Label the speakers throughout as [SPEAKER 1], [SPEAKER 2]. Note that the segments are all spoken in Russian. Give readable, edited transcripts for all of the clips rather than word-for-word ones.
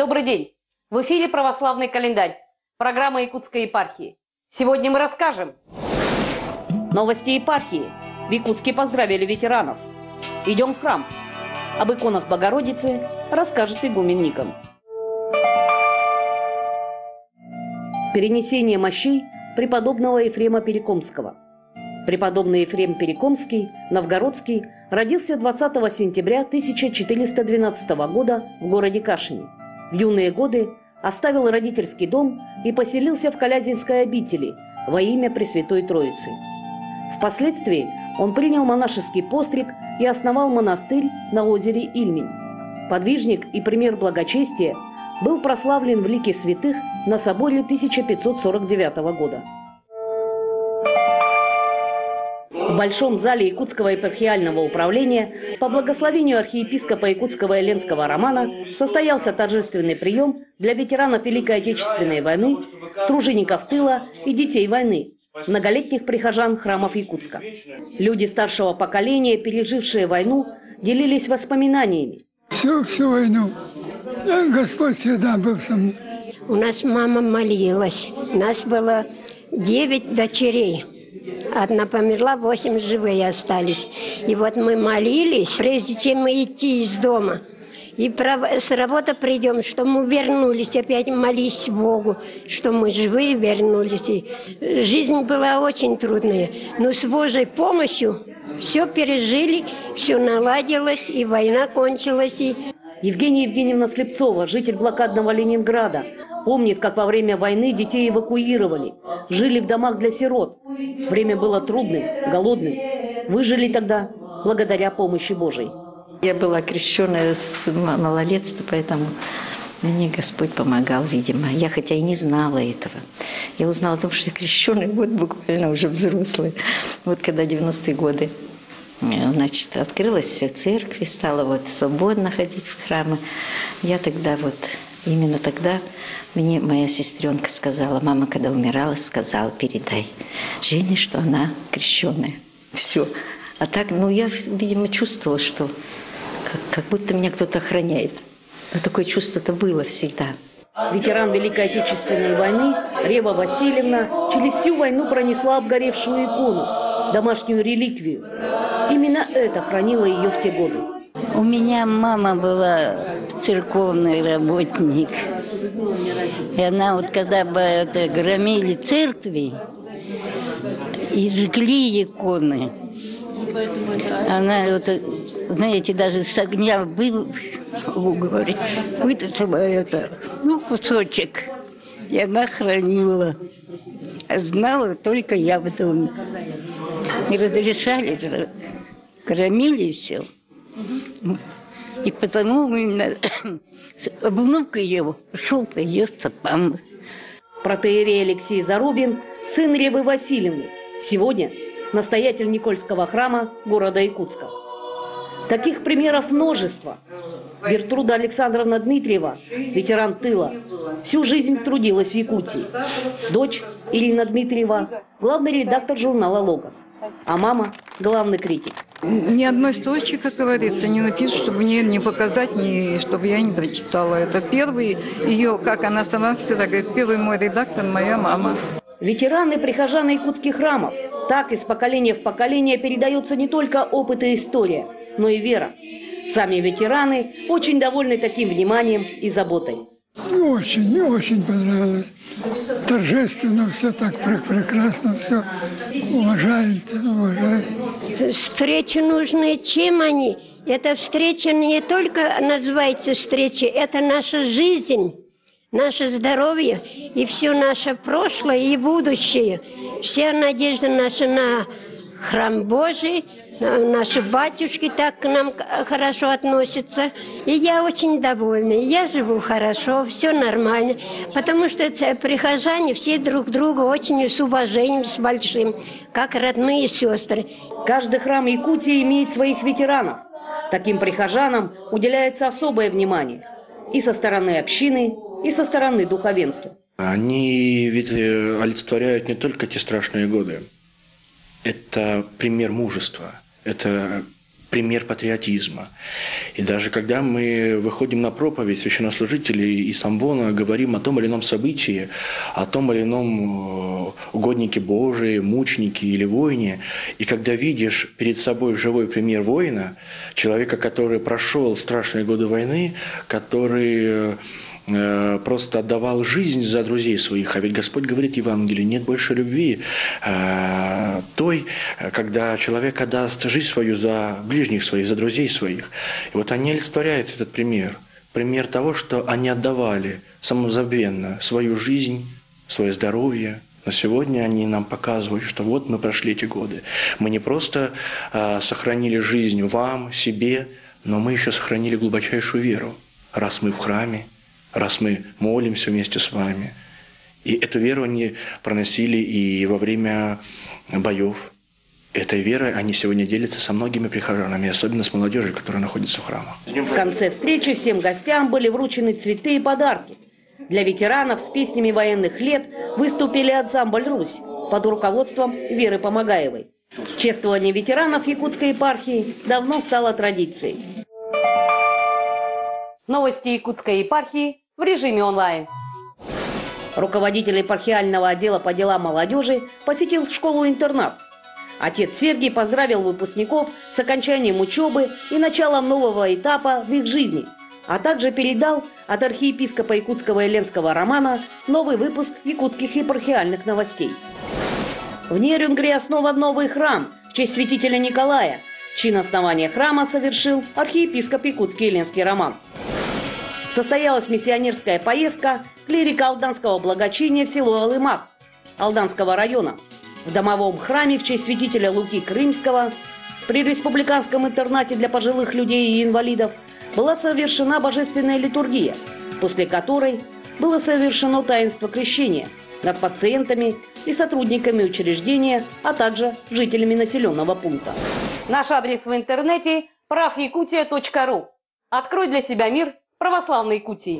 [SPEAKER 1] Добрый день! В эфире «Православный календарь», программа Якутской епархии. Сегодня мы расскажем новости епархии. В Якутске поздравили ветеранов. Идем в храм. Об иконах Богородицы расскажет игумен Никон. Перенесение мощей преподобного Ефрема Перекомского. Преподобный Ефрем Перекомский, новгородский, родился 20 сентября 1412 года в городе Кашине. В юные годы оставил родительский дом и поселился в Калязинской обители во имя Пресвятой Троицы. Впоследствии он принял монашеский постриг и основал монастырь на озере Ильмень. Подвижник и пример благочестия, был прославлен в лике святых на соборе 1549 года. В Большом зале Якутского епархиального управления по благословению архиепископа Якутского и Ленского Романа состоялся торжественный прием для ветеранов Великой Отечественной войны, тружеников тыла и детей войны, многолетних прихожан храмов Якутска. Люди старшего поколения, пережившие войну, делились воспоминаниями.
[SPEAKER 2] Всю войну Господь всегда был со мной.
[SPEAKER 3] У нас мама молилась. У нас было 9 дочерей. Одна померла, 8 живые остались. И вот мы молились, прежде чем мы идти из дома. И с работы придем, что мы вернулись, опять молись Богу, что мы живые вернулись. И жизнь была очень трудная, но с Божьей помощью все пережили, все наладилось, и война кончилась.
[SPEAKER 1] Евгения Евгеньевна Слепцова, житель блокадного Ленинграда, помнит, как во время войны детей эвакуировали, жили в домах для сирот. Время было трудным, голодным. Выжили тогда благодаря помощи Божией.
[SPEAKER 4] Я была крещенная с малолетства, поэтому мне Господь помогал, видимо. Я хотя и не знала этого. Я узнала о том, что я крещенная, вот буквально уже взрослая. Вот когда 90-е годы, значит, открылась все церкви, стала вот свободно ходить в храмы. Я тогда вот, именно тогда мне моя сестренка сказала, мама, когда умирала, сказала, передай Жене, что она крещенная. Все. А так, ну, я, видимо, чувствовала, что как будто меня кто-то охраняет. Но такое чувство-то было всегда.
[SPEAKER 1] Ветеран Великой Отечественной войны Рева Васильевна через всю войну пронесла обгоревшую икону, домашнюю реликвию. Именно это хранило ее в те годы.
[SPEAKER 5] У меня мама была церковный работник. И она вот когда бы громили церкви и жгли иконы, она, вот, знаете, даже с огня вытащила это, кусочек, и она хранила. А знала только я в доме. Не разрешали, кормили все. И потому именно внук ее шел по ее стопам.
[SPEAKER 1] Протоиерей Алексей Зарубин, сын Ревы Васильевны, сегодня настоятель Никольского храма города Якутска. Таких примеров множество. Гертруда Александровна Дмитриева, ветеран тыла, всю жизнь трудилась в Якутии. Дочь Ирина Дмитриева, главный редактор журнала «Логос», а мама – главный критик.
[SPEAKER 6] Ни одной строчки, как говорится, не напишут, чтобы мне не показать, чтобы я не прочитала. Это первый ее, как она сама всегда говорит, первый мой редактор – моя мама.
[SPEAKER 1] Ветераны, прихожаны якутских храмов. Так из поколения в поколение передается не только опыт и история, но и вера. Сами ветераны очень довольны таким вниманием и заботой.
[SPEAKER 2] Очень понравилось. Торжественно все так прекрасно, все уважают.
[SPEAKER 3] Встречи нужны. Чем они? Эта встреча не только называется встречей, это наша жизнь, наше здоровье и все наше прошлое и будущее. Вся надежда наша на храм Божий. Наши батюшки так к нам хорошо относятся. И я очень довольна. Я живу хорошо, все нормально. Потому что прихожане все друг друга очень с уважением, с большим, как родные сестры.
[SPEAKER 1] Каждый храм Якутии имеет своих ветеранов. Таким прихожанам уделяется особое внимание. И со стороны общины, и со стороны духовенства.
[SPEAKER 7] Они ведь олицетворяют не только те страшные годы. Это пример мужества. Это пример патриотизма. И даже когда мы выходим на проповедь, священнослужители из амвона говорим о том или ином событии, о том или ином угоднике Божии, мученике или воине, и когда видишь перед собой живой пример воина, человека, который прошел страшные годы войны, который просто отдавал жизнь за друзей своих. А ведь Господь говорит в Евангелии, нет больше любви той, когда человек отдаст жизнь свою за ближних своих, за друзей своих. И вот они олицетворяют этот пример. Пример того, что они отдавали самозабвенно свою жизнь, свое здоровье. Но сегодня они нам показывают, что вот мы прошли эти годы. Мы не просто сохранили жизнь вам, себе, но мы еще сохранили глубочайшую веру. Раз мы в храме, раз мы молимся вместе с вами. И эту веру они проносили и во время боев. Этой верой они сегодня делятся со многими прихожанами, особенно с молодежью, которая находится в храмах.
[SPEAKER 1] В конце встречи всем гостям были вручены цветы и подарки. Для ветеранов с песнями военных лет выступили ансамбль «Русь» под руководством Веры Помогаевой. Чествование ветеранов Якутской епархии давно стало традицией. Новости Якутской епархии в режиме онлайн. Руководитель епархиального отдела по делам молодежи посетил школу-интернат. Отец Сергий поздравил выпускников с окончанием учебы и началом нового этапа в их жизни, а также передал от архиепископа Якутского и Ленского Романа новый выпуск якутских епархиальных новостей. В Нерюнгре основан новый храм в честь святителя Николая. Чин основания храма совершил архиепископ Якутский и Ленский Роман. Состоялась миссионерская поездка клирика Алданского благочиния в село Алымах Алданского района. В домовом храме в честь святителя Луки Крымского при республиканском интернате для пожилых людей и инвалидов была совершена божественная литургия, после которой было совершено таинство крещения над пациентами и сотрудниками учреждения, а также жителями населенного пункта. Наш адрес в интернете – правякутия.ру. Открой для себя мир православной Якутии.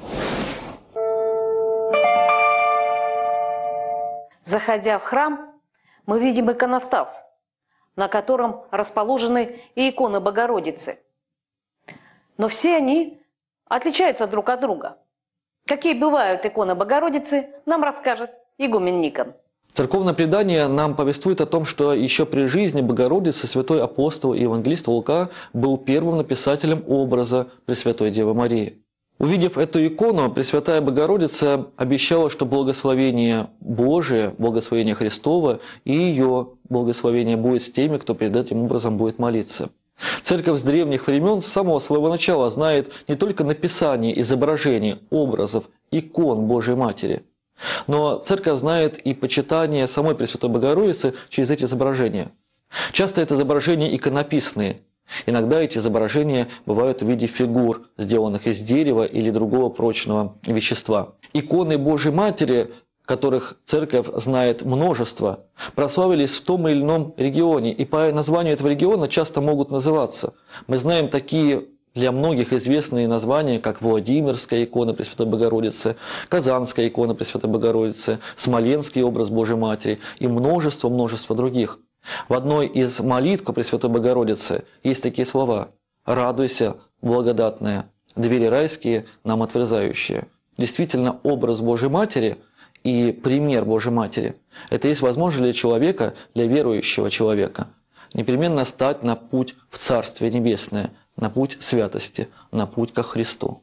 [SPEAKER 1] Заходя в храм, мы видим иконостас, на котором расположены и иконы Богородицы. Но все они отличаются друг от друга. Какие бывают иконы Богородицы, нам расскажет игумен Никон.
[SPEAKER 8] Церковное предание нам повествует о том, что еще при жизни Богородицы святой апостол и евангелист Лука был первым написателем образа Пресвятой Девы Марии. Увидев эту икону, Пресвятая Богородица обещала, что благословение Божие, благословение Христово и ее благословение будет с теми, кто перед этим образом будет молиться. Церковь с древних времен с самого своего начала знает не только написание изображений, образов, икон Божией Матери, но Церковь знает и почитание самой Пресвятой Богородицы через эти изображения. Часто это изображения иконописные. Иногда эти изображения бывают в виде фигур, сделанных из дерева или другого прочного вещества. Иконы Божией Матери, которых Церковь знает множество, прославились в том или ином регионе, и по названию этого региона часто могут называться. Мы знаем такие для многих известные названия, как Владимирская икона Пресвятой Богородицы, Казанская икона Пресвятой Богородицы, Смоленский образ Божией Матери и множество других. В одной из молитв Пресвятой Богородицы есть такие слова: «Радуйся, благодатная, двери райские нам отверзающие». Действительно, образ Божией Матери и пример Божией Матери – это есть возможность для человека, для верующего человека, непременно стать на путь в Царствие Небесное, на путь святости, на путь ко Христу.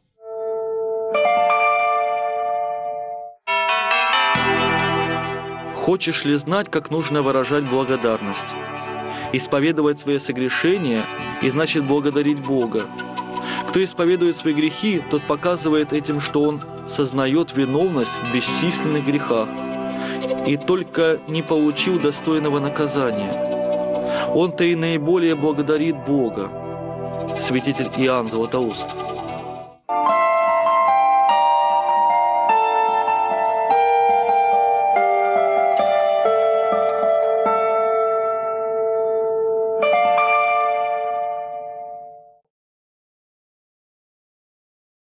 [SPEAKER 8] Хочешь ли знать, как нужно выражать благодарность? Исповедовать свои согрешения и значит благодарить Бога. Кто исповедует свои грехи, тот показывает этим, что он сознает виновность в бесчисленных грехах и только не получил достойного наказания. Он-то и наиболее благодарит Бога. Святитель Иоанн Златоуст.